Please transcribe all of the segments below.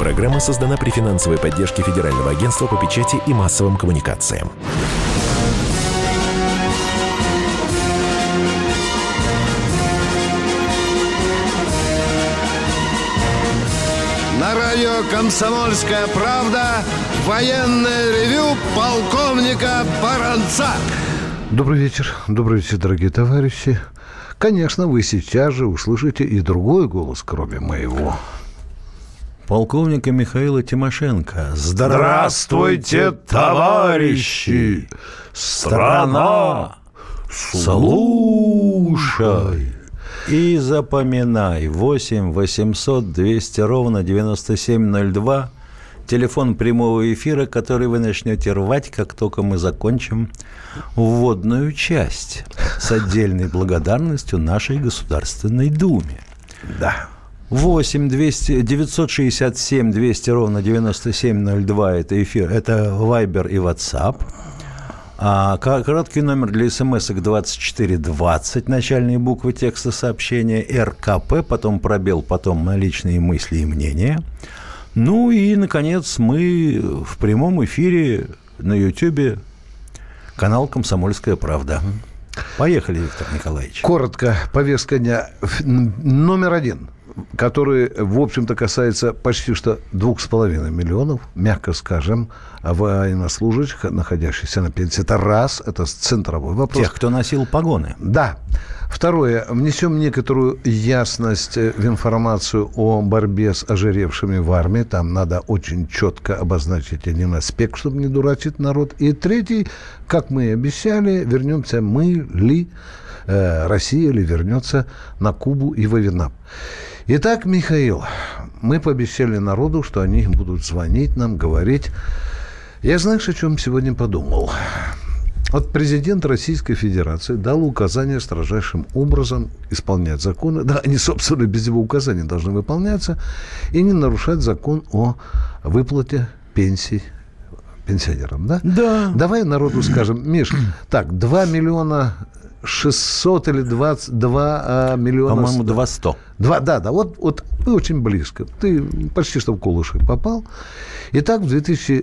Программа создана при финансовой поддержке Федерального агентства по печати и массовым коммуникациям. На радио «Комсомольская правда» военное ревю полковника Баранца. Добрый вечер, дорогие товарищи. Конечно, вы сейчас же услышите и другой голос, кроме моего. Полковника Михаила Тимошенко. Здравствуйте, товарищи! Страна, слушай! И запоминай. 8 800 200 ровно 9702. Телефон прямого эфира, который вы начнете рвать, как только мы закончим вводную часть с отдельной благодарностью нашей Государственной Думе. Да. 8 967 200 ровно 9702 это эфир, это Вайбер и WhatsApp. А короткий номер для смс-ок 2420, начальные буквы текста сообщения, РКП, потом пробел, потом личные мысли и мнения. Ну и, наконец, мы в прямом эфире на Ютьюбе, канал «Комсомольская правда». Поехали, Виктор Николаевич. Коротко, повестка дня. Номер один, который, в общем-то, касается почти что 2,5 миллионов, мягко скажем, военнослужащих, находящихся на пенсии. Это раз, это центровой вопрос. Тех, кто носил погоны. Да. Второе. Внесем некоторую ясность в информацию о борьбе с ожиревшими в армии. Там надо очень четко обозначить один аспект, чтобы не дурачить народ. И третий, как мы и обещали, вернемся мы ли, Россия ли вернется на Кубу и во Вьетнам. Итак, Михаил, мы пообещали народу, что они будут звонить нам, говорить. Я, знаешь, о чем сегодня подумал? Вот президент Российской Федерации дал указание строжайшим образом исполнять законы. Да, они, собственно, без его указаний должны выполняться. И не нарушать закон о выплате пенсий пенсионерам. Да? Да. Давай народу скажем, Миш, так, 2 миллиона 600 или 22 миллиона... По-моему, 200. Да, вот вы очень близко. Ты почти что в колышек попал. Итак, в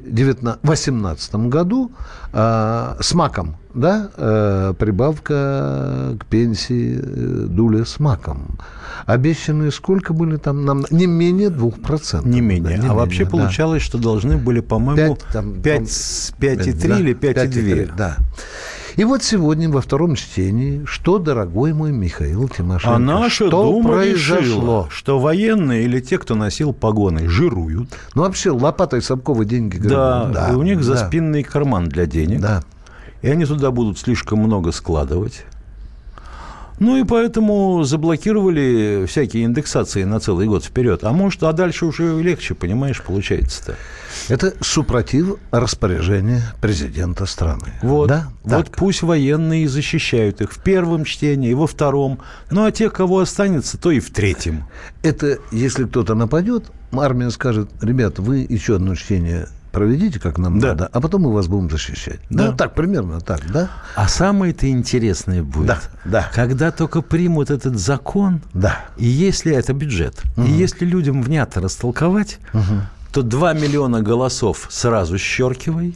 2018 году с маком, да, прибавка к пенсии доля с маком. Обещанные сколько были там? Нам не менее 2%. Не менее. Да, вообще получалось, что должны были, по-моему, 5,3 или 5,2. Да. И вот сегодня во втором чтении, что, дорогой мой Михаил Тимошенко, а наша что Дума произошло? Решила, что военные или те, кто носил погоны, жируют. Ну, вообще, лопатой Собкова деньги гребут. Да, и у них заспинный карман для денег. Да. И они туда будут слишком много складывать. Ну, и поэтому заблокировали всякие индексации на целый год вперед. А может, дальше уже легче, понимаешь, получается-то. Это супротив распоряжения президента страны. Вот, да? Вот пусть военные защищают их в первом чтении, во втором. Ну, а тех, кого останется, то и в третьем. Это если кто-то нападет, армия скажет: ребята, вы еще одно чтение проведите, как нам надо, а потом мы вас будем защищать. Да. Ну, так, примерно так, да? А самое-то интересное будет, когда только примут этот закон, и если это бюджет, и если людям внятно растолковать, то 2 миллиона голосов сразу счеркивай.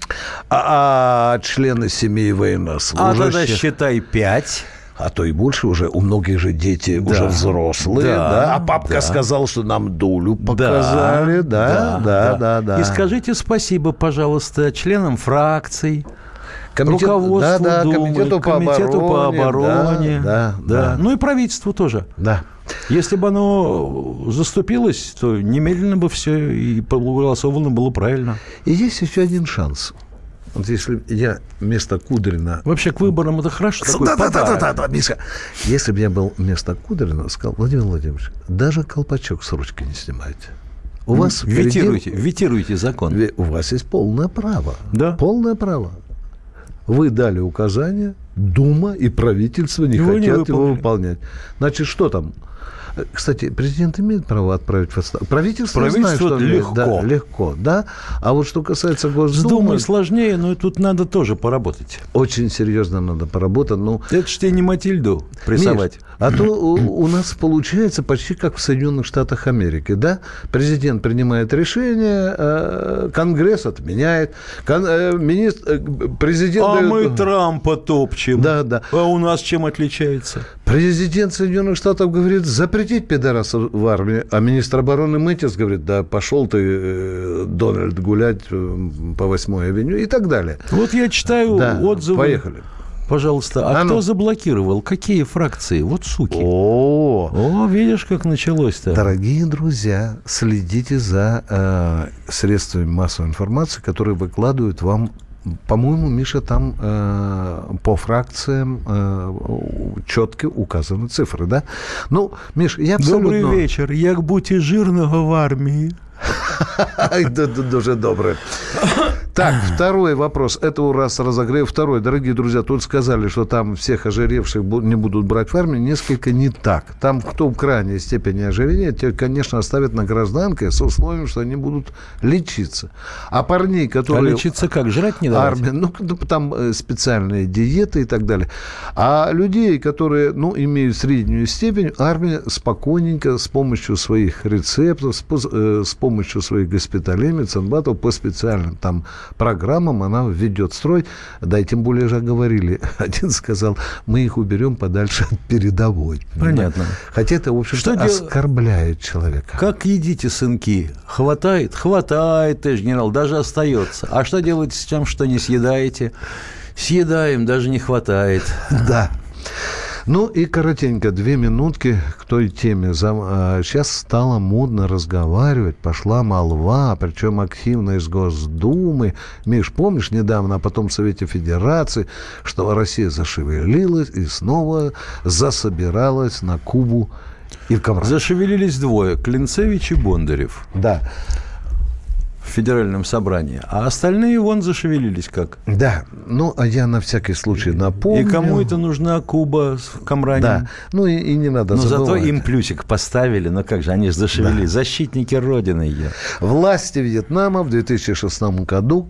А члены семей военнослужащих? А тогда считай 5. А то и больше уже. У многих же дети уже взрослые. Да. А папка сказал, что нам долю показали. Да. И скажите спасибо, пожалуйста, членам фракций, руководству Думы, комитету по обороне. Да. Ну и правительству тоже. Да. Если бы оно заступилось, то немедленно бы все и проголосовано было правильно. И есть еще один шанс. Вот если я вместо Кудрина... Вообще, к выборам это хорошо. Да, Миша. Если бы я был вместо Кудрина, сказал: Владимир Владимирович, даже колпачок с ручки не снимайте. У вас ветируйте закон. У вас есть полное право. Да. Полное право. Вы дали указание, Дума и правительство не хотят его выполнять. Значит, что там? Кстати, президент имеет право отправить в отставку? Правительство знает, что легко. Да, легко, да. А вот что касается Госдумы... С Думой сложнее, но тут надо тоже поработать. Очень серьезно надо поработать. Ну, это ж тебе не Матильду прессовать. Миш, а то у нас получается почти как в Соединенных Штатах Америки, да? Президент принимает решение, Конгресс отменяет, президент... А мы Трампа топчем. Да. А у нас чем отличается? Президент Соединенных Штатов говорит, запретить пидорасов в армии, а министр обороны Мэтьес говорит, да пошел ты, Дональд, гулять по 8-й авеню и так далее. Вот я читаю отзывы. Поехали. Пожалуйста, кто заблокировал? Какие фракции? Вот суки. О, видишь, как началось-то. Дорогие друзья, следите за средствами массовой информации, которые выкладывают вам. По-моему, Миша, там по фракциям четко указаны цифры, да? Ну, Миш, я абсолютно... Добрый вечер. Як бути жирного в армии. Дуже добре. Так, второй вопрос. Это у нас разогрев. Второй. Дорогие друзья, тут сказали, что там всех ожиревших не будут брать в армию. Несколько не так. Там, кто в крайней степени ожирения, те, конечно, оставят на гражданке с условием, что они будут лечиться. А парней, которые... А лечиться как? Жрать не давать? Армия, там специальные диеты и так далее. А людей, которые, имеют среднюю степень, армия спокойненько с помощью своих рецептов, с помощью своих госпиталей, медсанбатов по специальным там программам она введет в строй. Да, и тем более же говорили. Один сказал, мы их уберем подальше от передовой. Понятно. Хотя это, в общем-то, оскорбляет человека. Как едите, сынки? Хватает? Хватает, товарищ генерал, даже остается. А что делаете с тем, что не съедаете? Съедаем, даже не хватает. Да. Ну и коротенько, 2 минутки к той теме. Сейчас стало модно разговаривать, пошла молва, причем активно из Госдумы. Миш, помнишь недавно, а потом в Совете Федерации, что Россия зашевелилась и снова засобиралась на Кубу и в Камране. Зашевелились двое, Клинцевич и Бондарев. Да. В федеральном собрании. А остальные вон зашевелились как. Да. А я на всякий случай напомню. И кому это нужна Куба в Камране? Да. И не надо забывать. Но зато им плюсик поставили. Как же, они же зашевелились. Да. Защитники Родины. Власти Вьетнама в 2016 году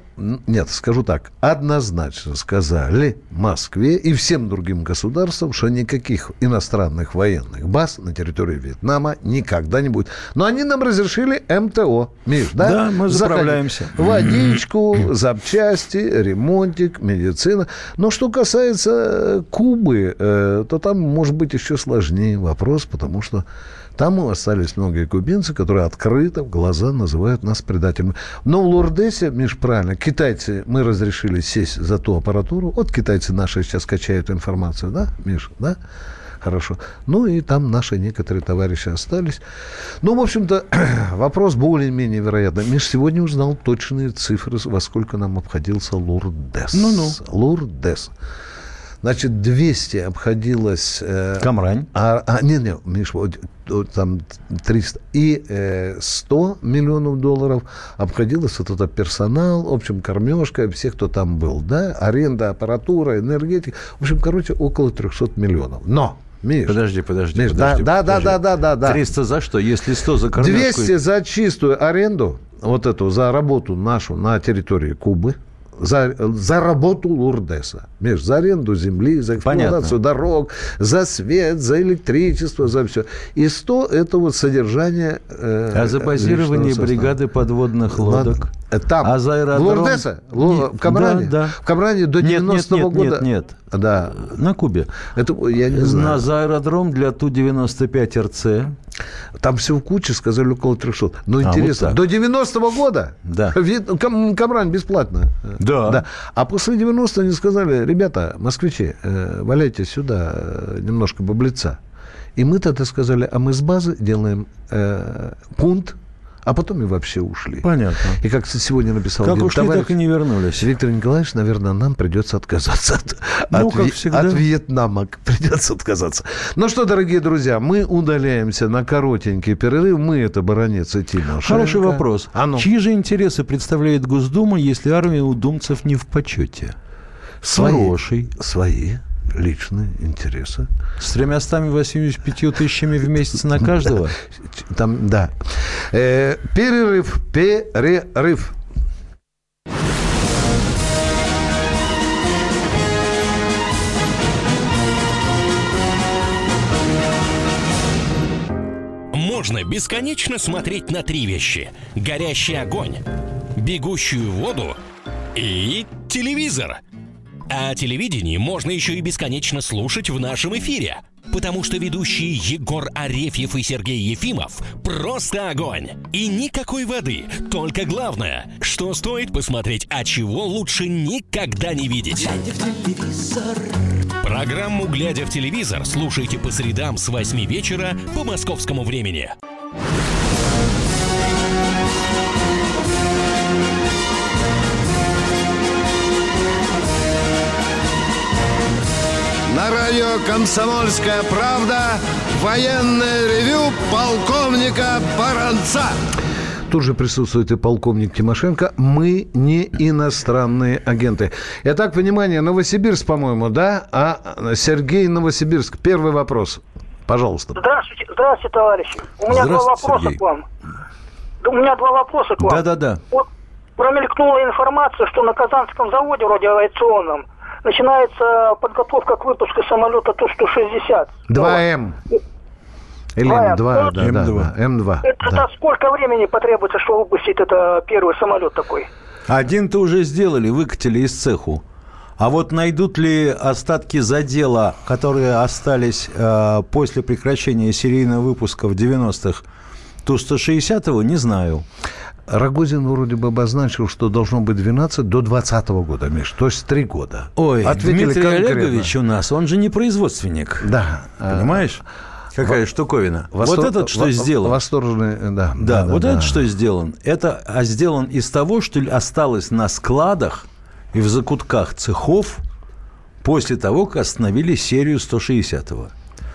скажу так, однозначно сказали Москве и всем другим государствам, что никаких иностранных военных баз на территории Вьетнама никогда не будет. Но они нам разрешили МТО. Миш, да? Да, мы заправляемся. Водичку, запчасти, ремонтик, медицина. Но что касается Кубы, то там может быть еще сложнее вопрос, потому что там остались многие кубинцы, которые открыто в глаза называют нас предателями. Но в Лурдесе, Миш, правильно, китайцы, мы разрешили сесть за ту аппаратуру. Вот китайцы наши сейчас качают информацию, да, Миш, да? Хорошо. И там наши некоторые товарищи остались. В общем-то, вопрос более-менее вероятный. Миш, сегодня узнал точные цифры, во сколько нам обходился Лурдес. Лурдес. Значит, 200 обходилось... Камрань. Не, Миш, там 300. И 100 миллионов долларов обходилось вот это персонал, в общем, кормежка, все, кто там был, да, аренда, аппаратура, энергетика. В общем, около 300 миллионов. Но, Миш... Подожди. Миш, да. 300 за что? Если 100 за кормежку... 200 за чистую аренду, вот эту, за работу нашу на территории Кубы, за работу Лурдеса. Миш, за аренду земли, за эксплуатацию дорог, за свет, за электричество, за все. И 100 – это вот содержание... А за базирование бригады подводных лодок? Там, а за аэродром... в Лурдесе? В Камране? Да. В Камране до 90-го года? Нет. Да. На Кубе. Это я не знаю. За аэродром для Ту-95РЦ. Там все в куче, сказали, около 300. Но интересно, вот до 90-го года? Да. Камрань бесплатно. Да. А после 90-го они сказали, ребята, москвичи, валяйте сюда немножко баблица. И мы тогда сказали, а мы с базы делаем пункт, а потом и вообще ушли. Понятно. И как сегодня написал как один ушли, товарищ, так и не вернулись. Виктор Николаевич, наверное, нам придется отказаться от Вьетнама. Придется отказаться. Ну что, дорогие друзья, мы удаляемся на коротенький перерыв. Мы — это баронец и Тимошенко. Хороший вопрос. Чьи же интересы представляет Госдума, если армия у думцев не в почете? Свои. личные интересы. С 385 тысячами в месяц на каждого? Там, да. Перерыв. Можно бесконечно смотреть на три вещи: горящий огонь, бегущую воду и телевизор. А телевидение можно еще и бесконечно слушать в нашем эфире, потому что ведущие Егор Арефьев и Сергей Ефимов просто огонь. И никакой воды, только главное, что стоит посмотреть, а чего лучше никогда не видеть. Глядя в телевизор. Программу «Глядя в телевизор» слушайте по средам с 8 вечера по московскому времени. На радио «Комсомольская правда» военное ревю полковника Баранца. Тут же присутствует и полковник Тимошенко. Мы не иностранные агенты. Итак, внимание, Новосибирск, по-моему, да? А Сергей, Новосибирск. Первый вопрос. Пожалуйста. Здравствуйте, товарищи. У меня два вопроса к вам. Да. Вот промелькнула информация, что на Казанском заводе, вроде авиационном, начинается подготовка к выпуску самолета Ту-160. 2М. Или М2, да. М2. Это сколько времени потребуется, чтобы выпустить это первый самолет такой? Один-то уже сделали, выкатили из цеху. А вот найдут ли остатки задела, которые остались после прекращения серийного выпуска в 90-х Ту-160, не знаю. Рогозин вроде бы обозначил, что должно быть 12 до 2020 года, Миш, то есть 3 года. Ой, Дмитрий Олегович у нас, он же не производственник. Да. Понимаешь? Какая штуковина. Вот этот что сделан. Восторженный, да. Да, вот этот что сделан. Это сделан из того, что осталось на складах и в закутках цехов после того, как остановили серию 160-го.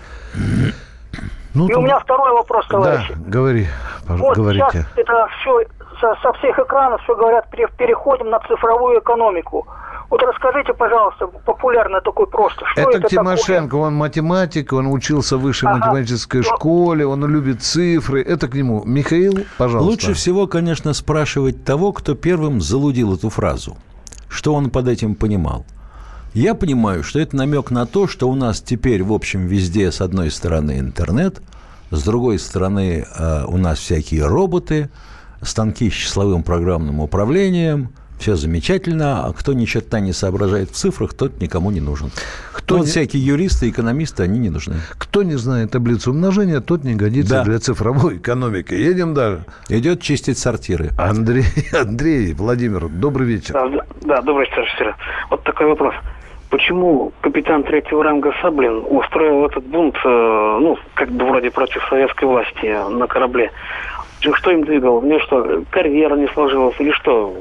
И у меня второй вопрос, товарищи. Да, говорите. Сейчас это все со всех экранов все говорят, переходим на цифровую экономику. Вот расскажите, пожалуйста, популярно такой просто. Что это Тимошенко, такое? он математик, он учился в высшей математической школе, он любит цифры. Это к нему. Михаил, пожалуйста. Лучше всего, конечно, спрашивать того, кто первым залудил эту фразу. Что он под этим понимал? Я понимаю, что это намек на то, что у нас теперь, в общем, везде, с одной стороны, интернет, с другой стороны, у нас всякие роботы, станки с числовым программным управлением. Все замечательно, а кто ни черта не соображает в цифрах, тот никому не нужен. Всякие юристы, экономисты, они не нужны. Кто не знает таблицу умножения, тот не годится для цифровой экономики. Едем дальше. Идет чистить сортиры. Андрей, Владимир, добрый вечер. Да, добрый вечер. Вот такой вопрос. Почему капитан третьего ранга Саблин устроил этот бунт, как бы вроде против советской власти на корабле? Что им двигало? У него что, карьера не сложилась или что?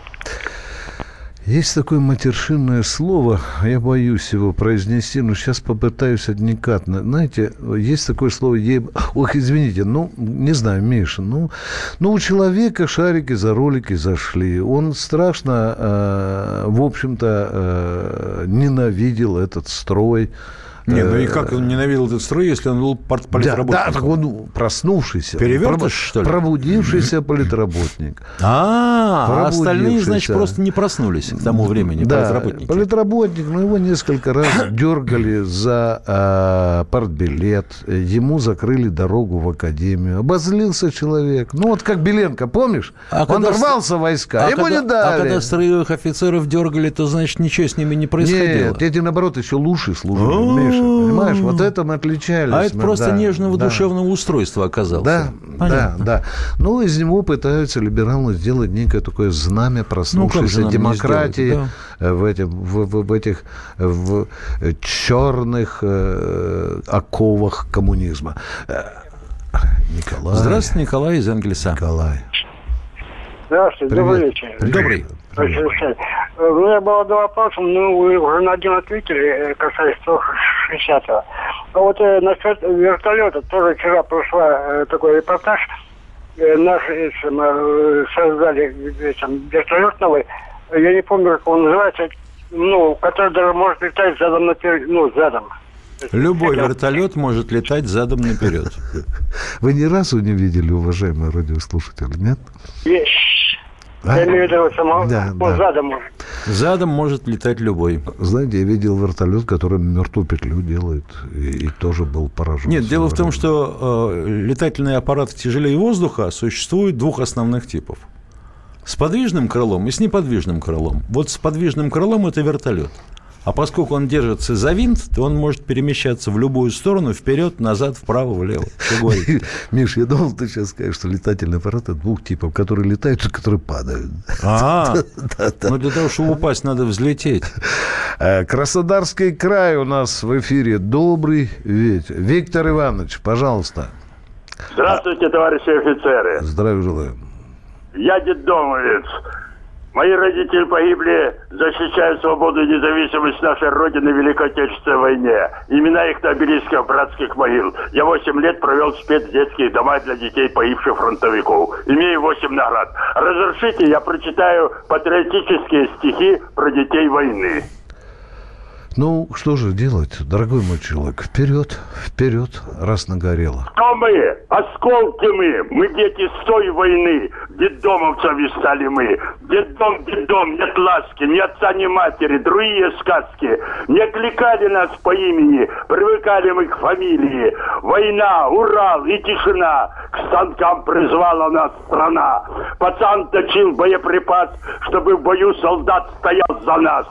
Есть такое матершинное слово, я боюсь его произнести, но сейчас попытаюсь адекватно. Знаете, есть такое слово, извините, не знаю, Миша, у человека шарики за ролики зашли. Он страшно, в общем-то, ненавидел этот строй. И как он ненавидел этот строй, если он был политработником? Да, так он проснувшийся. Перевертыш, что ли? Пробудившийся политработник. А остальные, значит, просто не проснулись к тому времени, политработники. Политработник, его несколько раз дергали за партбилет, ему закрыли дорогу в академию. Обозлился человек. Как Беленко, помнишь? Он рвался в войска, ему не дали. А когда строевых офицеров дергали, то, значит, ничего с ними не происходило. Нет, эти, наоборот, еще лучше служили, Миша. Понимаешь, вот это мы отличались. А это просто нежного душевного устройства оказалось. Да. Из него пытаются либералы сделать некое такое знамя проснувшейся демократии в этих черных оковах коммунизма. Николай. Здравствуйте, Николай из Энгельса. Николай. Здравствуйте, добрый вечер. Добрый. У меня было два вопроса, вы уже на один ответили, касаясь 160-го. А вот насчет вертолета, тоже вчера прошла такой репортаж. Наши создали вертолет новый, я не помню, как он называется, который даже может летать задом наперед, задом. Любой вертолет может летать задом наперед. Вы ни разу не видели, уважаемые радиослушатели, нет? Я имею в виду, задом может. Задом может летать любой. Знаете, я видел вертолет, который мертвую петлю делает, и тоже был поражен. Нет, дело в том, что летательные аппараты тяжелее воздуха существует двух основных типов. С подвижным крылом и с неподвижным крылом. Вот с подвижным крылом это вертолет. А поскольку он держится за винт, то он может перемещаться в любую сторону, вперед, назад, вправо, влево. Миш, я думал, ты сейчас скажешь, что летательные аппараты двух типов, которые летают и которые падают. Ну для того, чтобы упасть, надо взлететь. Краснодарский край у нас в эфире. Добрый вечер. Виктор Иванович, пожалуйста. Здравствуйте, товарищи офицеры. Здравия желаю. Я детдомовец. Мои родители погибли, защищая свободу и независимость нашей Родины в Великой Отечественной войне. Имена их на обелисках братских могил. Я 8 лет провел в спецдетских домах для детей погибших фронтовиков. Имею 8 наград. Разрешите, я прочитаю патриотические стихи про детей войны. Ну, что же делать, дорогой мой человек? Вперед, вперед, раз нагорело. Кто мы? Осколки мы дети с той войны. Детдомовцами стали мы. Детдом, нет ласки, ни отца, ни матери, другие сказки. Не кликали нас по имени, привыкали мы к фамилии. Война, Урал и тишина. К станкам призвала нас страна. Пацан точил боеприпас, чтобы в бою солдат стоял за нас.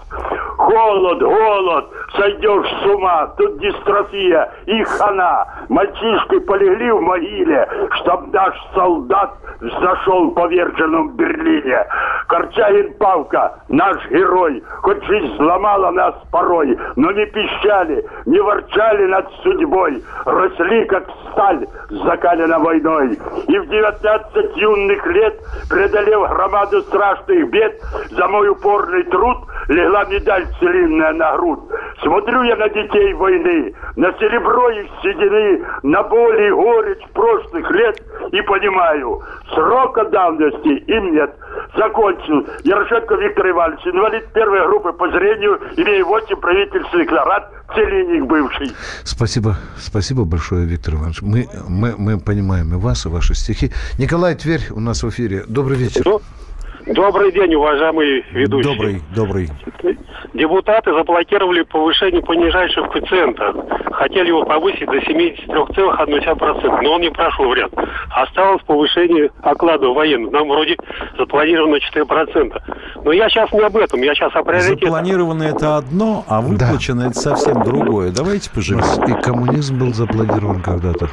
Голод, сойдешь с ума, тут дистрофия и хана. Мальчишки полегли в могиле, чтоб наш солдат зашел в поверженном Берлине. Корчагин Павка, наш герой, хоть жизнь сломала нас порой, но не пищали, не ворчали над судьбой, росли как сталь, закалена войной. И в 19 юных лет, преодолев громаду страшных бед, за мой упорный труд легла медаль целинная на грудь. Смотрю я на детей войны, на серебро их седины, на боли и горечь прошлых лет и понимаю, срока давности им нет. Закончил. Ярошенко Виктор Иванович, инвалид первой группы по зрению, имею 8 правительственных наград, целинник бывший. Спасибо большое, Виктор Иванович. Мы понимаем и вас, и ваши стихи. Николай Тверь у нас в эфире. Добрый вечер. Добрый день, уважаемый ведущий. Добрый. Депутаты заблокировали повышение понижающего коэффициента. Хотели его повысить до 73,1%, но он не прошел в ряд. Осталось повышение оклада военных. Нам вроде запланировано 4%. Но я сейчас не об этом, я сейчас о приоритетах. Запланировано это одно, а выплачено это совсем другое. Давайте поживем. И коммунизм был запланирован когда-то.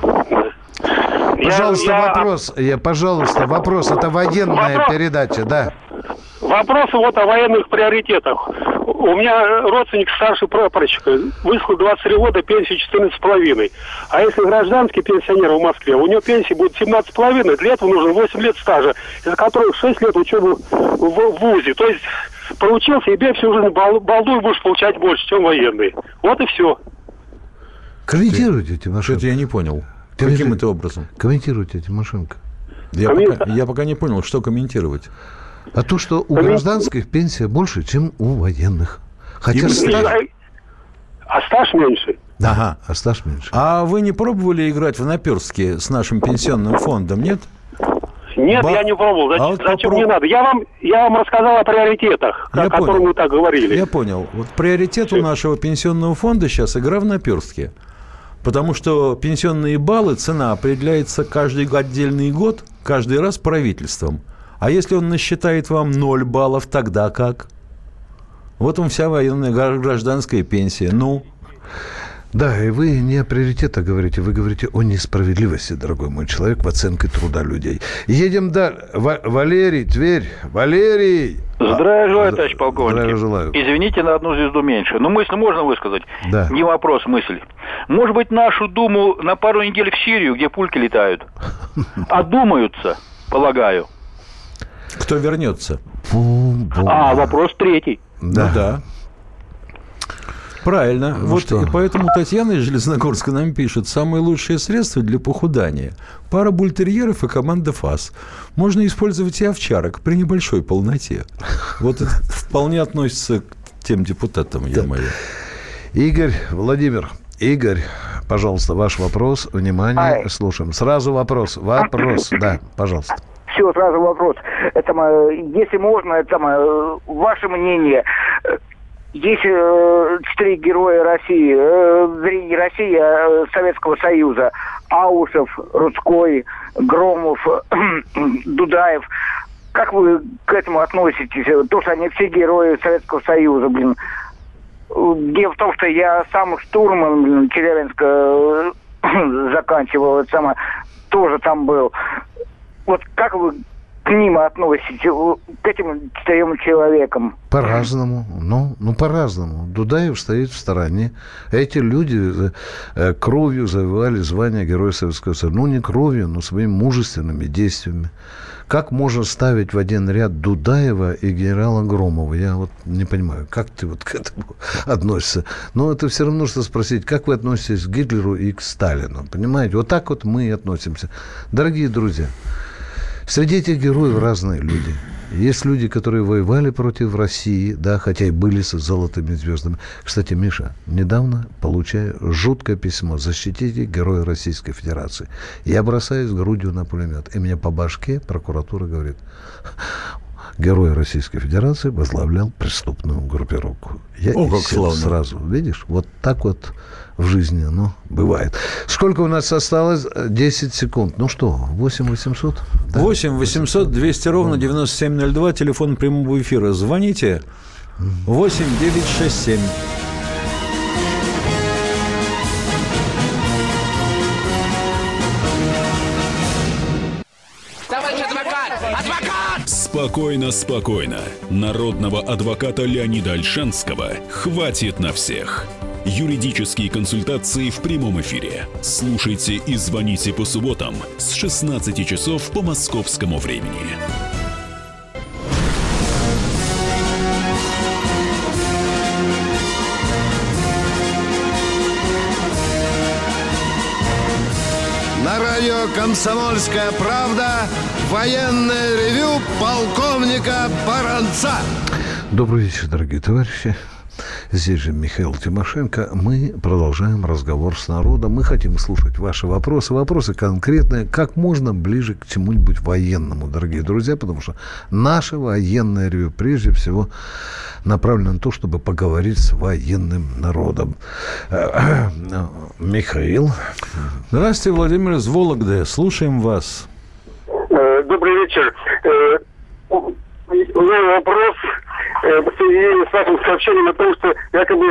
Пожалуйста, вопрос. Это военная передача, да? Вопрос вот о военных приоритетах. У меня родственник старший прапорщик, выслал 23 года, пенсия 14,5. А если гражданский пенсионер в Москве, у него пенсия будет 17,5, для этого нужно 8 лет стажа, из которых 6 лет учебы в ВУЗе. То есть проучился, и бей всю жизнь балду, и будешь получать больше, чем военный. Вот и все. Комментируйте, Тимошенко. Что-то я не понял. Каким это образом? Комментируйте, Тимошенко. Я пока не понял, что комментировать. А то, что у гражданских пенсия больше, чем у военных. Хотя А стаж меньше. Ага, а стаж меньше. А вы не пробовали играть в наперстки с нашим пенсионным фондом, нет? Нет, я не пробовал. Зачем не надо? Я вам рассказал о приоритетах, о которых мы так говорили. Я понял. Вот приоритет у нашего пенсионного фонда сейчас игра в наперстки. Потому что пенсионные баллы, цена определяется каждый отдельный год, каждый раз правительством. А если он насчитает вам 0 баллов, тогда как? Вот вам вся военная гражданская пенсия. Ну? Да, и вы не о приоритетах говорите, вы говорите о несправедливости, дорогой мой человек, в оценке труда людей. Едем дальше. Валерий, Тверь. Валерий! Здравия желаю, товарищ полковник. Здравия желаю. Извините, на одну звезду меньше. Но мысль можно высказать? Да. Не вопрос, мысль. Может быть, нашу Думу на пару недель в Сирию, где пульки летают? Одумаются, полагаю. Кто вернется? Вопрос третий. Да. Ну, да. Правильно. Ну, вот что? и поэтому Татьяна из Железногорска нам пишет: самые лучшие средства для похудания – пара бультерьеров и команда ФАС. Можно использовать и овчарок при небольшой полноте. Вот это вполне относится тем депутатом, ё-моё. Игорь, Владимир, Игорь, пожалуйста, ваш вопрос. Внимание, слушаем. Сразу вопрос. Да, пожалуйста. Все, сразу вопрос. Если можно, ваше мнение. Есть 4 героя России, не России, а Советского Союза. Аушев, Рудской, Громов, Дудаев. Как вы к этому относитесь? То, что они все герои Советского Союза, Дело в том, что я сам штурман, Челябинска заканчивал, тоже там был. Вот как вы к ним относитесь, к этим 4 человекам? По-разному. По-разному. Дудаев стоит в стороне. Эти люди кровью завоевали звание Героя Советского Союза. Не кровью, но своими мужественными действиями. Как можно ставить в один ряд Дудаева и генерала Громова? Я не понимаю, как ты к этому относишься. Но это все равно, что спросить, как вы относитесь к Гитлеру и к Сталину. Понимаете? Вот так мы и относимся. Дорогие друзья, среди этих героев разные люди. Есть люди, которые воевали против России, да, хотя и были с золотыми звездами. Кстати, Миша, недавно получаю жуткое письмо: защитите Героя Российской Федерации. Я бросаюсь грудью на пулемет, и мне по башке прокуратура говорит: Герой Российской Федерации возглавлял преступную группировку. Я сразу, видишь, вот так вот в жизни бывает. Сколько у нас осталось? 10 секунд. 8 800? Да? 8 800 200 ровно 9702, телефон прямого эфира. Звоните. 8 967. Спокойно. Народного адвоката Леонида Ольшанского хватит на всех. Юридические консультации в прямом эфире. Слушайте и звоните по субботам с 16 часов по московскому времени. На радио «Комсомольская правда» военное ревю полковника Баранца. Добрый вечер, дорогие товарищи. Здесь же Михаил Тимошенко. Мы продолжаем разговор с народом. Мы хотим слушать ваши вопросы. Вопросы конкретные, как можно ближе к чему-нибудь военному, дорогие друзья, потому что наше военное ревью прежде всего направлено на то, чтобы поговорить с военным народом. Михаил. Здравствуйте, Владимир из Вологды. Слушаем вас. Добрый вечер. У меня вопрос в соединении с вашим сообщением о том, что якобы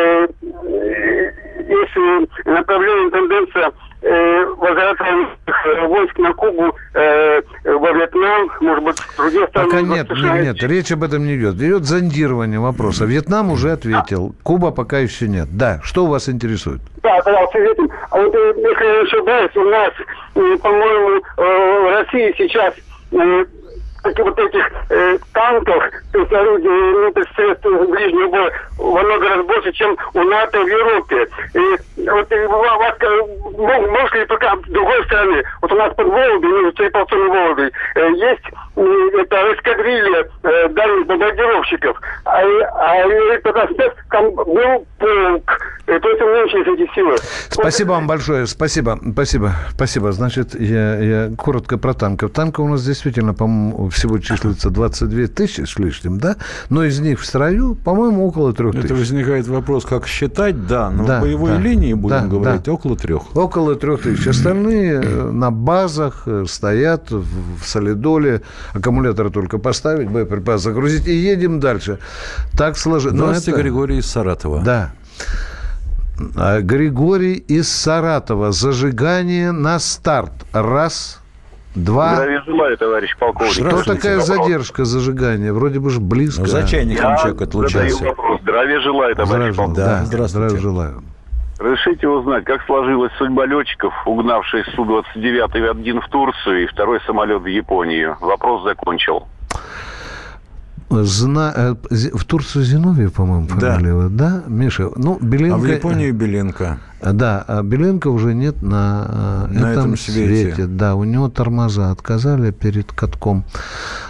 есть направление, тенденция возврата войск на Кубу, во Вьетнам, может быть, в другие страны. Пока нет, речь об этом не идет. Идет зондирование вопроса. Вьетнам уже ответил, Куба пока еще нет. Да, что вас интересует? Да, с этим. А вот, если я не ошибаюсь, у нас, по-моему, в России сейчас вот этих танков, то есть орудий средств ближнего боя во много раз больше, чем у НАТО в Европе. И вот может ли пока с другой стороны, вот у нас под Вологдой, между Череповцом и Вологдой, есть это эскадрилья дальних бомбардировщиков, а тогда там был полк, то есть уменьшились эти силы. Спасибо вам большое, спасибо. Значит, я коротко про танков. Танков у нас действительно, по-моему, всего числится 22 тысячи с лишним, да? Но из них в строю, по-моему, около 3 тысяч. Это возникает вопрос, как считать, да, но в боевой линии, будем говорить, около 3. Около 3 тысяч. Остальные на базах стоят в солидоле, аккумуляторы только поставить, боеприпас загрузить, и едем дальше. Так сложилось. Здравствуйте, Григорий из Саратова. Да. Григорий из Саратова. Зажигание на старт. 1, 2. Здравия желаю, товарищ полковник. Что такая задержка зажигания? Вроде бы же близко. За чайником человек отлучался. Здравия желаю, товарищ полковник. Да, здравия желаю. Разрешите узнать, как сложилась судьба летчиков, угнавших Су-29-1 в Турцию и второй самолет в Японию? Вопрос закончил. В Турцию Зиновьев, по-моему, фамилия, да, Миша? Беленко... А в Японию Беленко. Да, а Беленко уже нет на этом свете. Да, у него тормоза отказали перед катком.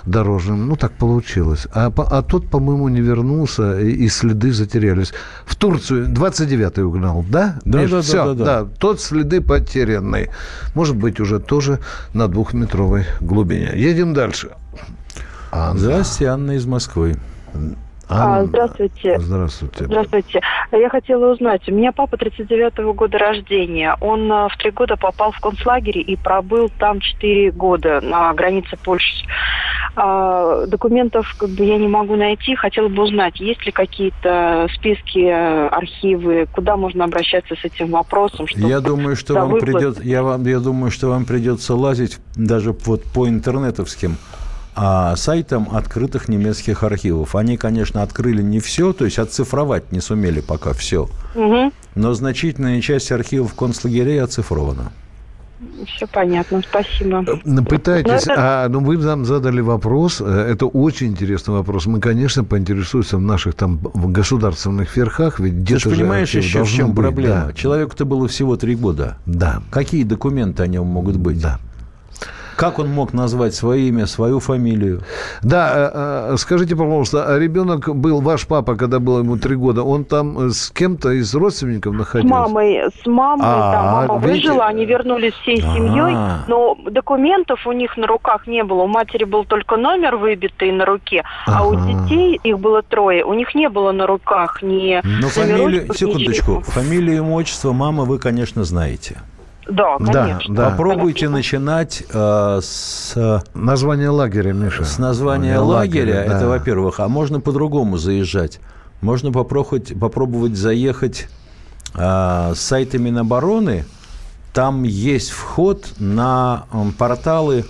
дорожным. Ну, так получилось. А тот, по-моему, не вернулся, и следы затерялись. В Турцию 29-й угнал, да? Да, Миш, да, все, да. Тот следы потерянный. Может быть, уже тоже на 2-метровой глубине. Едем дальше. Здравствуйте, Анна из Москвы. Здравствуйте. Здравствуйте. Здравствуйте. Я хотела узнать, у меня папа 39-го года рождения. Он в 3 года попал в концлагерь и пробыл там 4 года на границе Польши. Документов я не могу найти. Хотела бы узнать, есть ли какие-то списки, архивы, куда можно обращаться с этим вопросом. Я думаю, что вам придется лазить даже вот по интернетовским сайтам открытых немецких архивов. Они, конечно, открыли не все, то есть оцифровать не сумели пока все. Угу. Но значительная часть архивов концлагерей оцифрована. Все понятно, спасибо. Пытайтесь. Вы нам задали вопрос. Это очень интересный вопрос. Мы, конечно, поинтересуемся в наших там государственных верхах. Ведь ты же понимаешь еще, в чем быть, проблема? Да. Человеку-то было всего 3 года. Да. Какие документы о нем могут быть? Да. Как он мог назвать свое имя, свою фамилию? Да, скажите, пожалуйста, ребенок был, ваш папа, когда было ему 3 года, он там с кем-то из родственников находился? С мамой, да, мама выжила, они вернулись всей семьей, но документов у них на руках не было. У матери был только номер выбитый на руке, а у детей, их было 3, у них не было на руках ни номерочков, секундочку, фамилию, имя, отчество мамы вы, конечно, знаете. Да, конечно. Да. Попробуйте начинать с названия лагеря, Миша. С названия лагеря, это во-первых. А можно по-другому заезжать. Можно попробовать заехать с сайта Минобороны. Там есть вход на порталы,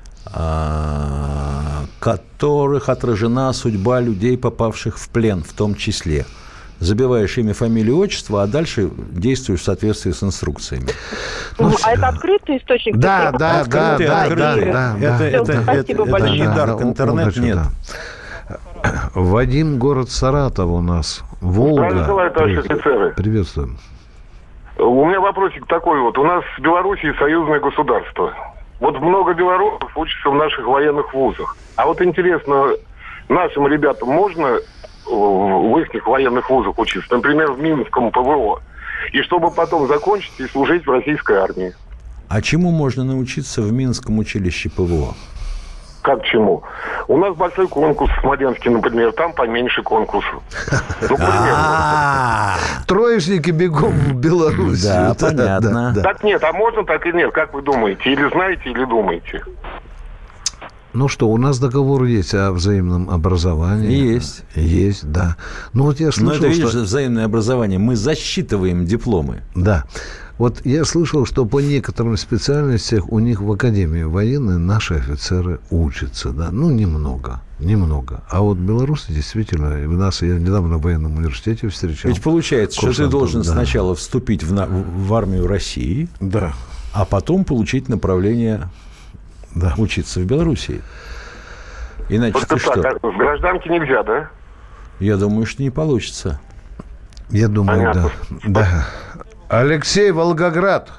в которых отражена судьба людей, попавших в плен, в том числе. Забиваешь имя, фамилию, отчество, а дальше действуешь в соответствии с инструкциями. А это открытый источник? Да. Это не дарк интернет, нет. Вадим, город Саратов у нас. Волга. Приветствуем. У меня вопросик такой вот. У нас в Беларуси союзное государство. Вот много белорусов учатся в наших военных вузах. А вот интересно, нашим ребятам можно в их военных вузах учиться, например, в Минском ПВО, и чтобы потом закончить и служить в российской армии? А чему можно научиться в Минском училище ПВО? Как чему? У нас большой конкурс в Смоленске, например, там поменьше конкурсов. Троечники бегом в Беларусь. Да, понятно. Так нет, а можно так и нет, как вы думаете? Или знаете, или думаете? Ну что, у нас договор есть о взаимном образовании. Есть, да. Ну вот я слышал, это, видишь, взаимное образование. Мы засчитываем дипломы. Да. Вот я слышал, что по некоторым специальностям у них в академии военной наши офицеры учатся, да. Ну, немного. А вот белорусы действительно, я недавно в военном университете встречал. Ведь получается, что ты должен сначала вступить в армию России, да, а потом получить направление учиться в Белоруссии. Иначе ты что? В гражданке нельзя, да? Я думаю, что не получится. Я думаю, да. Алексей, Волгоград.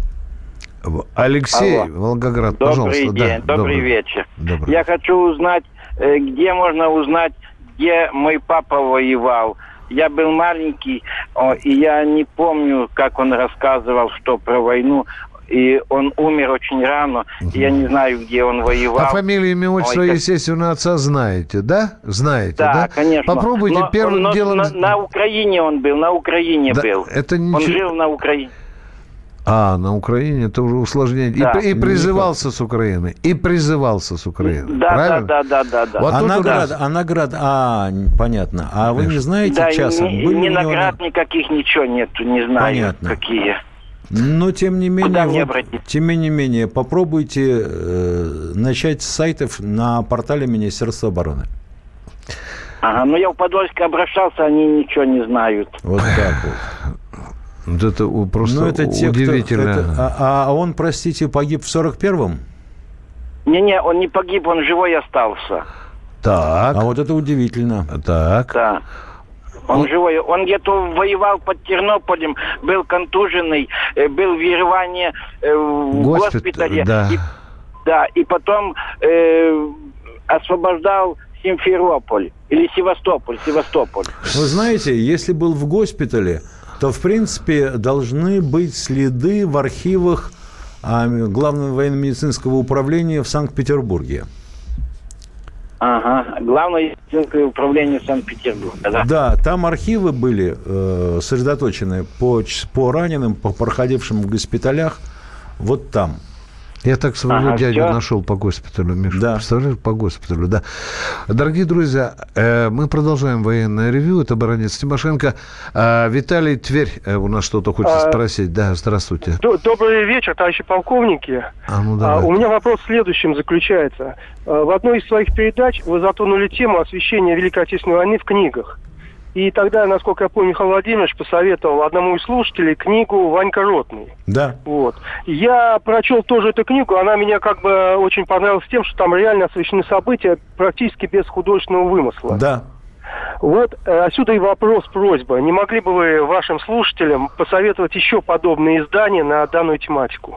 Волгоград, пожалуйста. Добрый день, добрый вечер. Я хочу узнать, где можно узнать, где мой папа воевал. Я был маленький, и я не помню, как он рассказывал, что про войну. И он умер очень рано. Я не знаю, где он воевал. А фамилию, имя, отчество, естественно, отца знаете, да? Знаете, да? Да, конечно. Попробуйте первым делом... На Украине он был, был. Это Он жил на Украине. На Украине это уже усложнение. Да. И призывался с Украины. Да. Вот наград, понятно. А вы не знаете часом? Ни наград никаких, ничего нету, не знаю. Понятно. Какие. Но, тем не менее, попробуйте начать с сайтов на портале Министерства обороны. Я в Подольске обращался, они ничего не знают. Вот так вот. Вот это просто удивительно. А он, простите, погиб в 41-м? Не, он не погиб, он живой остался. Так. А вот это удивительно. Так. Да. Он живой. Он где-то воевал под Тернополем, был контуженный, был в Ереване в госпитале. Да. И потом освобождал Симферополь или Севастополь. Вы знаете, если был в госпитале, то, в принципе, должны быть следы в архивах Главного военно-медицинского управления в Санкт-Петербурге. Ага, Главное медицинское управление Санкт-Петербурга, да? Да, там архивы были сосредоточены по раненым, по проходившим в госпиталях, вот там. Я так своего дядю нашел по госпиталю, Миша. Да. Представляешь, по госпиталю, да. Дорогие друзья, мы продолжаем военное ревью. Это Баранец, Тимошенко. Виталий, Тверь, у нас что-то хочет спросить. Да, здравствуйте. Добрый вечер, товарищи полковники. У меня вопрос в следующем заключается. В одной из своих передач вы затронули тему освещения Великой Отечественной войны в книгах. И тогда, насколько я помню, Михаил Владимирович посоветовал одному из слушателей книгу «Ванька Ротный». Да. Вот. Я прочел тоже эту книгу, она меня как бы очень понравилась тем, что там реально освещены события практически без художественного вымысла. Да. Вот отсюда и вопрос, просьба. Не могли бы вы вашим слушателям посоветовать еще подобные издания на данную тематику?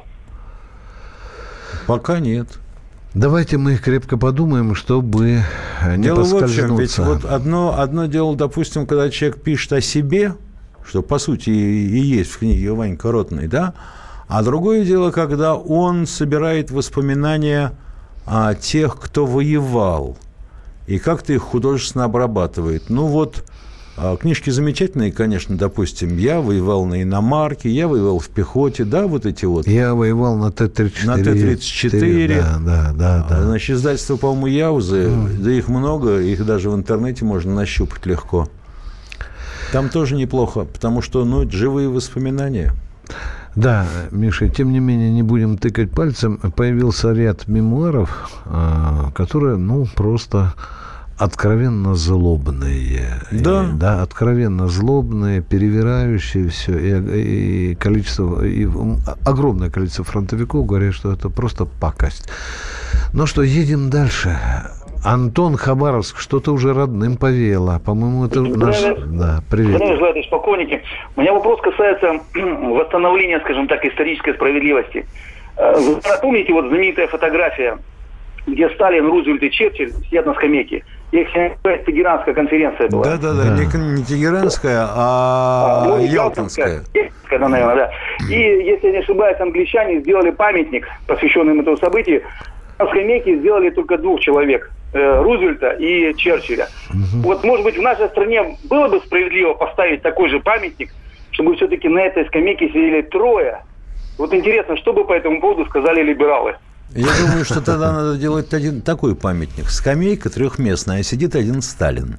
Пока нет. Давайте мы крепко подумаем, чтобы не поскользнуться. Дело в общем, ведь вот одно дело, допустим, когда человек пишет о себе, что, по сути, и есть в книге Ванька Ротный, да, а другое дело, когда он собирает воспоминания о тех, кто воевал, и как-то их художественно обрабатывает. Ну вот, книжки замечательные, конечно, допустим, я воевал на иномарке, я воевал в пехоте, да, вот эти вот. Я воевал на Т-34. На Т-34. Да. Значит, издательство, по-моему, Яузы, да их много, их даже в интернете можно нащупать легко. Там тоже неплохо, потому что, это живые воспоминания. Да, Миша, тем не менее, не будем тыкать пальцем. Появился ряд мемуаров, которые, просто... откровенно злобные. Да. Откровенно злобные, перевирающие все. И огромное количество фронтовиков говорят, что это просто пакость. Ну что, едем дальше. Антон, Хабаровск, что-то уже родным повеяло. По-моему, это наш... Да, привет. Здравия, полковники. У меня вопрос касается восстановления, скажем так, исторической справедливости. Вы помните знаменитая фотография, где Сталин, Рузвельт и Черчилль сидят на скамейке? Тегеранская конференция была. Да. Не Тегеранская, а Ялтинская. Наверное, да. И, если я не ошибаюсь, англичане сделали памятник, посвященный этому событию. На скамейке сделали только 2 человек. Рузвельта и Черчилля. Вот, может быть, в нашей стране было бы справедливо поставить такой же памятник, чтобы все-таки на этой скамейке сидели 3. Вот интересно, что бы по этому поводу сказали либералы? Я думаю, что тогда надо делать один такой памятник. Скамейка 3-местная, а сидит один Сталин.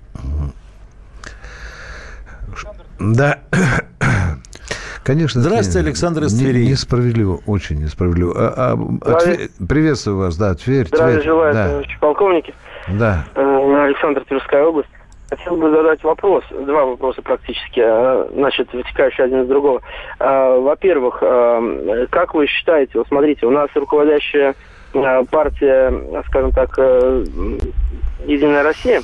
Да. Конечно. Здравствуйте, Александр из Твери. Несправедливо, очень несправедливо. Приветствую вас, да, Тверь. Здравия желаю, товарищи полковники. Да. Александр, Тверская область. Хотел бы задать вопрос, 2 вопроса практически, вытекающие один из другого. Во-первых, как вы считаете, вот смотрите, у нас руководящая партия, скажем так, Единая Россия,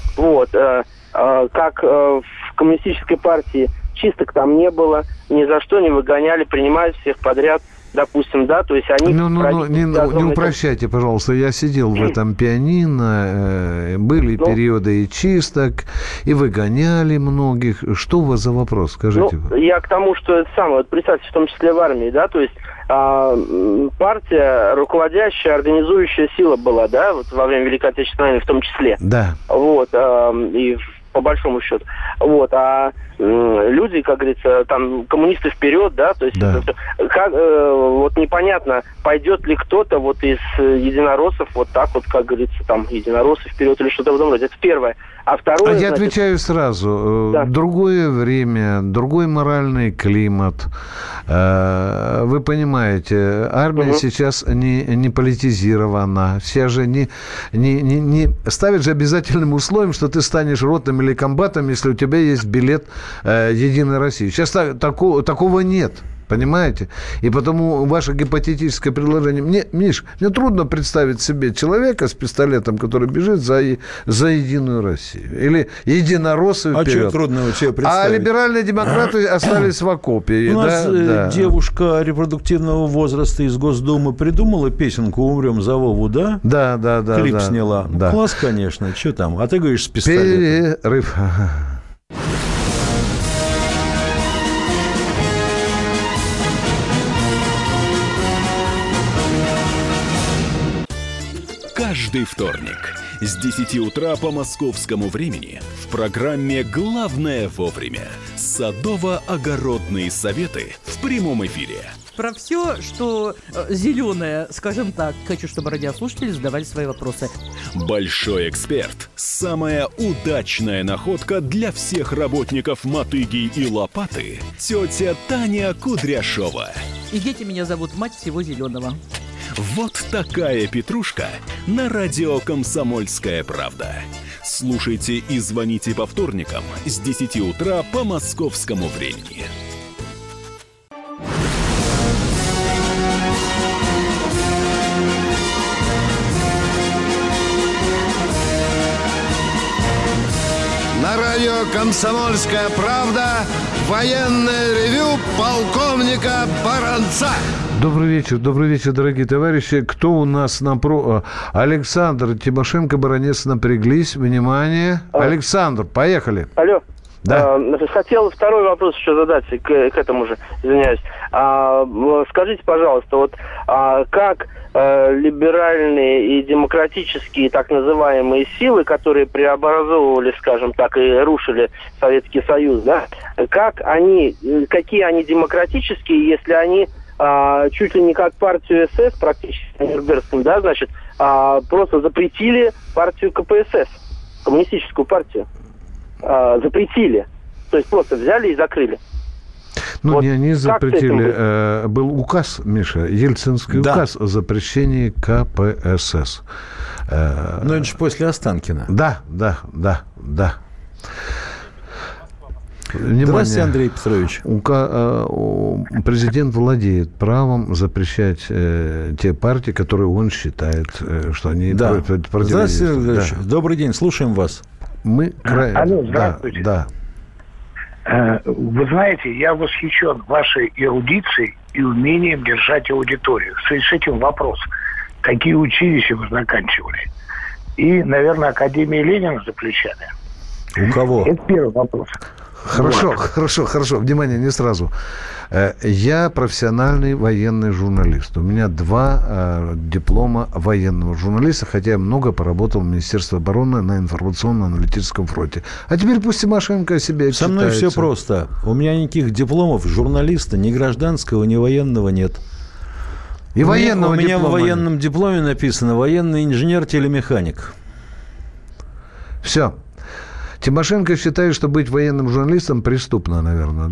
как в коммунистической партии чисток там не было, ни за что не выгоняли, принимают всех подряд. Допустим, да, то есть они... Не упрощайте, пожалуйста, я сидел в этом пианино, были периоды и чисток, и выгоняли многих. Что у вас за вопрос, скажите? Я к тому, что это самое, представьте, в том числе в армии, да, то есть партия, руководящая, организующая сила была, да, вот во время Великой Отечественной войны в том числе. Да. И по большому счету. А люди, как говорится, там, коммунисты вперед, да, то есть непонятно, пойдет ли кто-то из единороссов так как говорится, там, единороссы вперед или что-то в этом роде. Это первое. А второе... я отвечаю сразу. Да. Другое время, другой моральный климат. Вы понимаете, армия сейчас не политизирована. Все же не ставят же обязательным условием, что ты станешь ротным или комбатом, если у тебя есть билет Единой России. Сейчас такого нет. Понимаете? И потому ваше гипотетическое предложение... Миш, мне трудно представить себе человека с пистолетом, который бежит за Единую Россию. Или единороссов вперед. А что трудного себе представить? А либеральные демократы остались в окопе. У нас девушка репродуктивного возраста из Госдумы придумала песенку «Умрем за Вову», да? Да. Клип сняла. Да. Класс, конечно. Что там? А ты говоришь с пистолетом. Перерыв. Каждый вторник с 10 утра по московскому времени в программе «Главное вовремя» садово-огородные советы в прямом эфире. Про все, что зеленое, скажем так, хочу, чтобы радиослушатели задавали свои вопросы. Большой эксперт. Самая удачная находка для всех работников мотыги и лопаты. Тетя Таня Кудряшова. И дети меня зовут мать всего зеленого. Вот такая петрушка на радио «Комсомольская правда». Слушайте и звоните по вторникам с 10 утра по московскому времени. На радио «Комсомольская правда» военное ревю полковника Баранца. Добрый вечер, дорогие товарищи. Кто у нас Александр Тимошенко, баронец, напряглись. Внимание. Александр, поехали. Алло. Да. Хотел второй вопрос еще задать к этому же, извиняюсь. Скажите, пожалуйста, вот как либеральные и демократические так называемые силы, которые преобразовывали, скажем так, и рушили Советский Союз, да, какие они демократические, если они чуть ли не как партию СС, практически Нюрнбергским, да, значит, просто запретили партию КПСС, коммунистическую партию. Запретили. То есть просто взяли и закрыли. Ну, вот не они запретили. Был указ, Миша, Ельцинский указ о запрещении КПСС. Но это же после Останкина. Да. Внимание. Здравствуйте, Андрей Петрович. Президент владеет правом запрещать те партии, которые он считает, что они противодействуют. Здравствуйте, Андрей. Добрый день, слушаем вас. Алло, здравствуйте. Да. Вы знаете, я восхищен вашей эрудицией и умением держать аудиторию. В связи с этим вопрос. Какие училища вы заканчивали? И, наверное, Академия Ленина за плечами. У кого? Это первый вопрос. Хорошо. Внимание, не сразу. Я профессиональный военный журналист. У меня 2 диплома военного журналиста, хотя я много поработал в Министерстве обороны на информационно-аналитическом фронте. А теперь пусть Тимошенко о себе отчитается. Со мной все просто. У меня никаких дипломов журналиста, ни гражданского, ни военного нет. И военного у меня диплома в военном дипломе написано военный инженер-телемеханик. Все. Тимошенко считает, что быть военным журналистом преступно, наверное,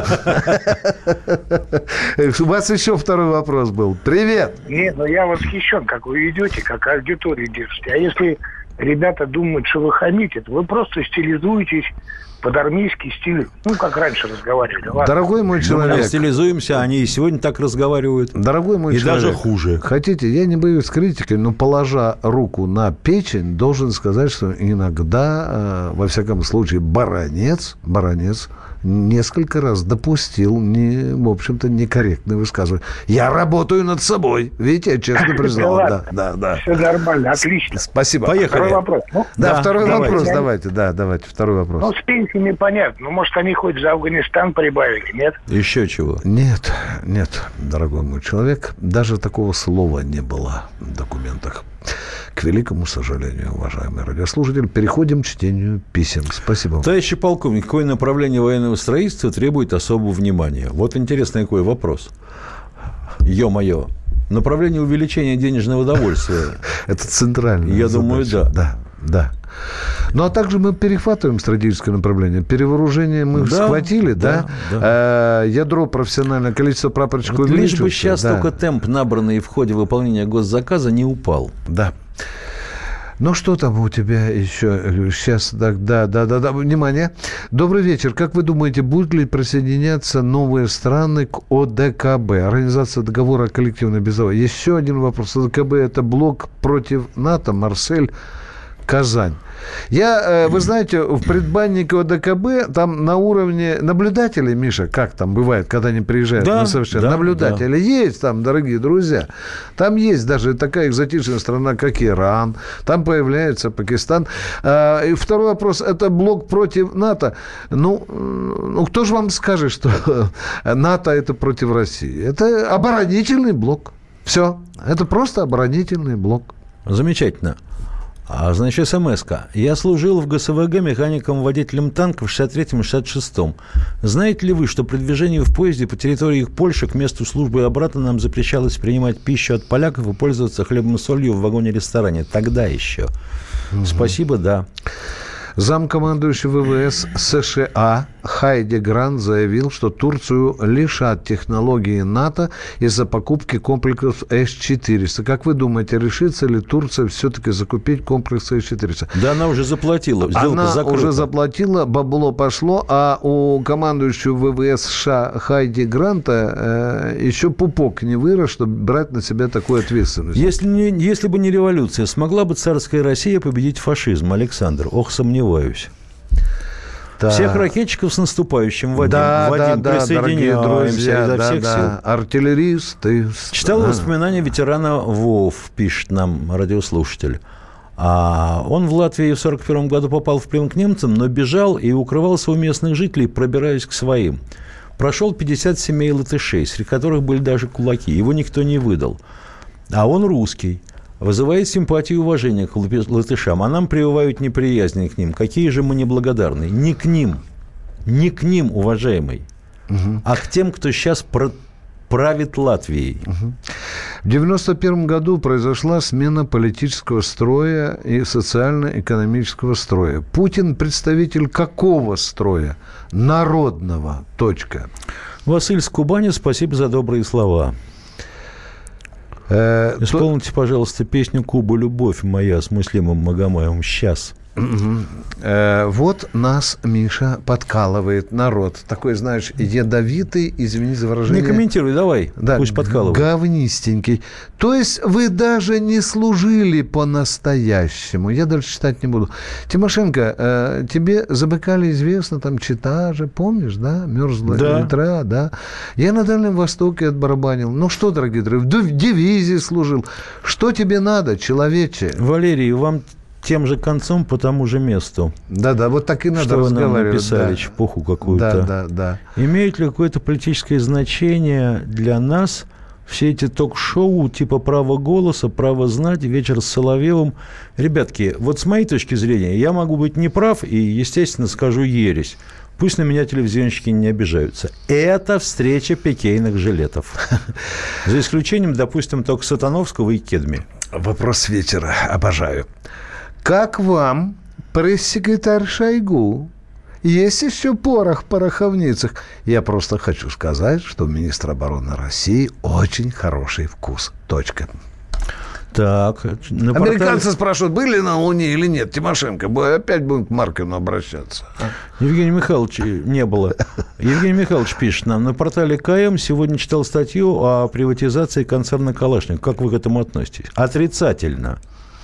да? У вас еще второй вопрос был. Привет! Нет, я восхищен, как вы ведете, как аудиторию держите. А если ребята думают, что вы хамите, то вы просто стилизуетесь под армейский стиль, как раньше разговаривали. Ладно. Дорогой мой человек. Мы стилизуемся, они и сегодня так разговаривают. Дорогой мой человек. И даже хуже. Хотите, я не боюсь критики, но, положа руку на печень, должен сказать, что иногда, во всяком случае, баронец несколько раз допустил, в общем-то, некорректное высказывание. Я работаю над собой. Видите, я честно признал. Да. Все нормально, отлично. Спасибо. Поехали. Второй вопрос. Второй вопрос. Давайте, второй вопрос. С пенсиями понятно. Может, они хоть за Афганистан прибавили, нет? Еще чего? Нет, дорогой мой человек. Даже такого слова не было в документах. К великому сожалению, уважаемый радиослушатель, переходим к чтению писем. Спасибо. Товарищ полковник, какое направление военного строительства требует особого внимания? Вот интересный какой вопрос. Ё-моё. Направление увеличения денежного довольствия. Это центральное. Я думаю, да. Ну, а также мы перехватываем стратегическое направление. Перевооружение мы схватили, да? Ядро профессиональное, количество прапорщиков увеличивается. Лишь бы сейчас только темп, набранный в ходе выполнения госзаказа, не упал. Да. Ну, что там у тебя еще? Сейчас, да, внимание. Добрый вечер. Как вы думаете, будут ли присоединяться новые страны к ОДКБ, Организация договора о коллективной безопасности? Еще один вопрос. ОДКБ – это блок против НАТО, Марсель, Казань. Вы знаете, в предбаннике ОДКБ там на уровне наблюдателей, Миша, как там бывает, когда они приезжают на совещание, наблюдатели есть там, дорогие друзья. Там есть даже такая экзотичная страна, как Иран. Там появляется Пакистан. И второй вопрос, это блок против НАТО. Ну, кто же вам скажет, что НАТО это против России? Это оборонительный блок. Все. Это просто оборонительный блок. Замечательно. Значит, смс-ка. Я служил в ГСВГ механиком-водителем танков в 63-м и 66-м. Знаете ли вы, что при движении в поезде по территории Польши к месту службы и обратно нам запрещалось принимать пищу от поляков и пользоваться хлебом и солью в вагоне-ресторане? Тогда еще. Спасибо, да. Замкомандующий ВВС США Хайди Грант заявил, что Турцию лишат технологии НАТО из-за покупки комплексов С-400. Как вы думаете, решится ли Турция все-таки закупить комплексы С-400? Да, она уже заплатила. Сделка закрыта. Уже заплатила, бабло пошло, а у командующего ВВС США Хайди Гранта еще пупок не вырос, чтобы брать на себя такую ответственность. Если бы не революция, смогла бы царская Россия победить фашизм, Александр? Ох, сомневаюсь. Да. Всех ракетчиков с наступающим, Вадим. Присоединяемся изо всех сил. Артиллеристы. Читал воспоминания ветерана ВОВ, пишет нам радиослушатель. Он в Латвии в 1941 году попал в плен к немцам, но бежал и укрывался у местных жителей, пробираясь к своим. Прошел 50 семей латышей, среди которых были даже кулаки. Его никто не выдал. А он русский. Вызывает симпатию и уважение к латышам, а нам прививают неприязнь к ним. Какие же мы неблагодарны. Не к ним, уважаемый, а к тем, кто сейчас правит Латвией. В 1991 году произошла смена политического строя и социально-экономического строя. Путин представитель какого строя? Народного. Точка. Василь с Кубани, спасибо за добрые слова. Исполните, пожалуйста, песню «Куба, любовь моя» с Муслимом Магомаевым. Сейчас. Вот нас, Миша, подкалывает народ. Такой, знаешь, ядовитый, извини за выражение. Не комментируй, давай, да, пусть подкалывает. Говнистенький. То есть вы даже не служили по-настоящему. Я дальше читать не буду. Тимошенко, тебе забыкали известно, там Чита же, помнишь, да? Мерзлая ветра, да? Я на Дальнем Востоке отбарабанил. Ну что, дорогие друзья, в дивизии служил. Что тебе надо, человече? Валерий, вам тем же концом по тому же месту. Да, вот так и надо что разговаривать. Что вы нам написали, чепуху какую-то. Да. Имеет ли какое-то политическое значение для нас все эти ток-шоу типа «Право голоса», «Право знать», «Вечер с Соловьевым»? Ребятки, вот с моей точки зрения, я могу быть неправ и, естественно, скажу ересь. Пусть на меня телевизионщики не обижаются. Это встреча пикейных жилетов. За исключением, допустим, только Сатановского и Кедми. Вопрос вечера. Обожаю. Как вам, пресс-секретарь Шойгу? Есть еще порох в пороховницах? Я просто хочу сказать, что у министра обороны России очень хороший вкус. Точка. Так. Американцы спрашивают, были на Луне или нет. Тимошенко, опять будем к Маркину обращаться. Евгений Михайлович не было. Евгений Михайлович пишет нам. На портале КМ сегодня читал статью о приватизации концерна «Калашников». Как вы к этому относитесь? Отрицательно.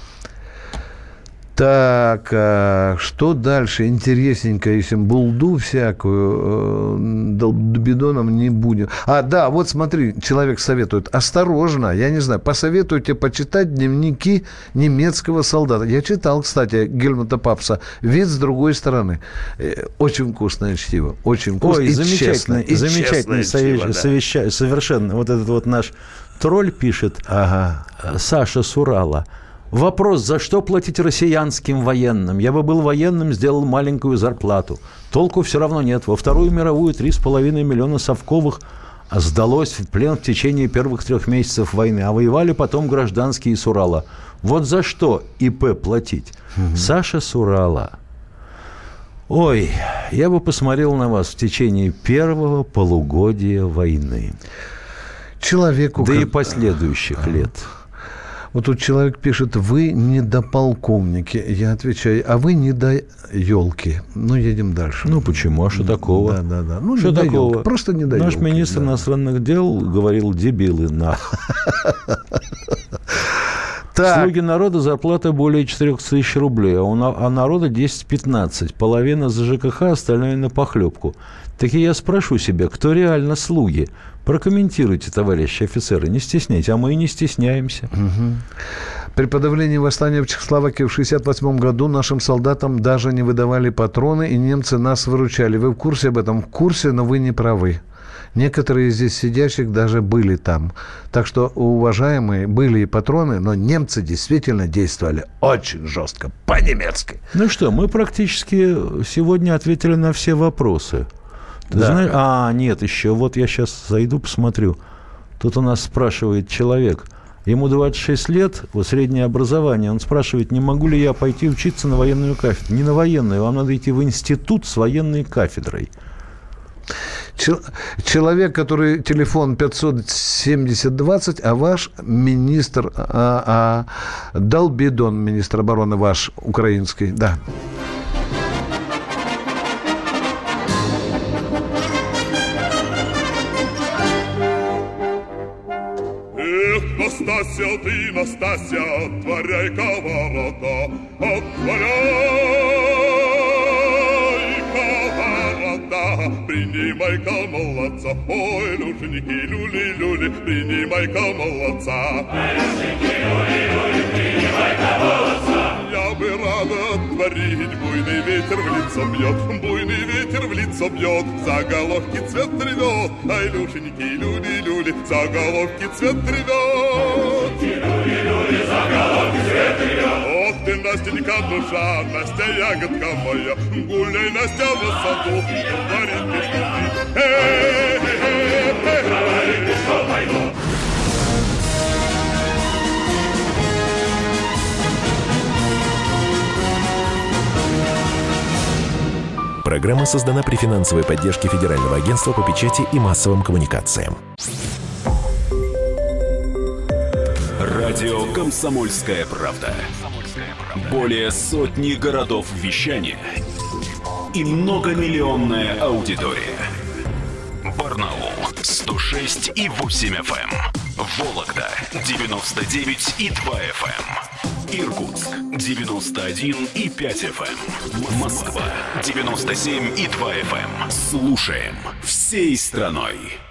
Так, что дальше? Интересненько, если булду всякую бидоном не будем. Да, вот смотри, человек советует. Осторожно, я не знаю, посоветуйте почитать дневники немецкого солдата. Я читал, кстати, Гельмута Папса «Вид с другой стороны». Очень вкусное чтиво, очень вкусное. Ой, замечательно, совершенно. Вот этот вот наш тролль пишет, Саша с Урала. Вопрос, за что платить россиянским военным? Я бы был военным, сделал маленькую зарплату. Толку все равно нет. Во Вторую мировую 3,5 миллиона совковых сдалось в плен в течение первых 3 месяцев войны, а воевали потом гражданские с Урала. Вот за что ИП платить? Саша с Урала. Ой, я бы посмотрел на вас в течение первого полугодия войны. Человеку... Да и последующих лет. Вот тут человек пишет, вы недополковники. Я отвечаю, а вы не до елки. Ну, едем дальше. Ну, почему? А что такого? Да. Ну, что не такого? Елки. Просто не до Наш елки, министр иностранных дел говорил, дебилы, нах. Слуги народа зарплата более 4 тысяч рублей, а народа 10-15. Половина за ЖКХ, остальное на похлебку. Так и я спрошу себя, кто реально слуги? Прокомментируйте, товарищи офицеры, не стесняйтесь, а мы и не стесняемся. При подавлении восстания в Чехословакии в 1968 году нашим солдатам даже не выдавали патроны, и немцы нас выручали. Вы в курсе об этом? В курсе, но вы не правы. Некоторые из здесь сидящих даже были там. Так что, уважаемые, были и патроны, но немцы действительно действовали очень жестко, по-немецки. Ну что, мы практически сегодня ответили на все вопросы. Ты знаешь? Нет, еще. Вот я сейчас зайду, посмотрю. Тут у нас спрашивает человек. Ему 26 лет, вот среднее образование. Он спрашивает, не могу ли я пойти учиться на военную кафедру. Не на военную, вам надо идти в институт с военной кафедрой. Человек, который телефон 570-20, а ваш министр, Долбидон, министр обороны ваш, украинский, да. Настасья, ты, Настасья, отворяй-ка ворота, отворяй-ка ворота, принимай-ка молодца, ой, люшеньки, люли-люли, принимай-ка молодца. Ой, люшеньки, люли-люли, принимай-ка молодца. Я бы рада отворить, буйный ветер в лицо бьет, буйный ветер в лицо бьет, за головки цвет ревет, ай, люшеньки, люли-люли, за головки цвет ревет. Люли-люли, за головки цвет ревет. Ох ты, Настенька, душа, Настя, ягодка моя, гуляй, Настя, в саду, говорит пешком ты, говорит пешком пойду. Программа создана при финансовой поддержке Федерального агентства по печати и массовым коммуникациям. Радио «Комсомольская правда». Более сотни городов вещания и многомиллионная аудитория. Барнаул 106,8 FM. Вологда 99,2 FM. Иркутск 91,5 FM. Москва 97,2 FM. Слушаем всей страной.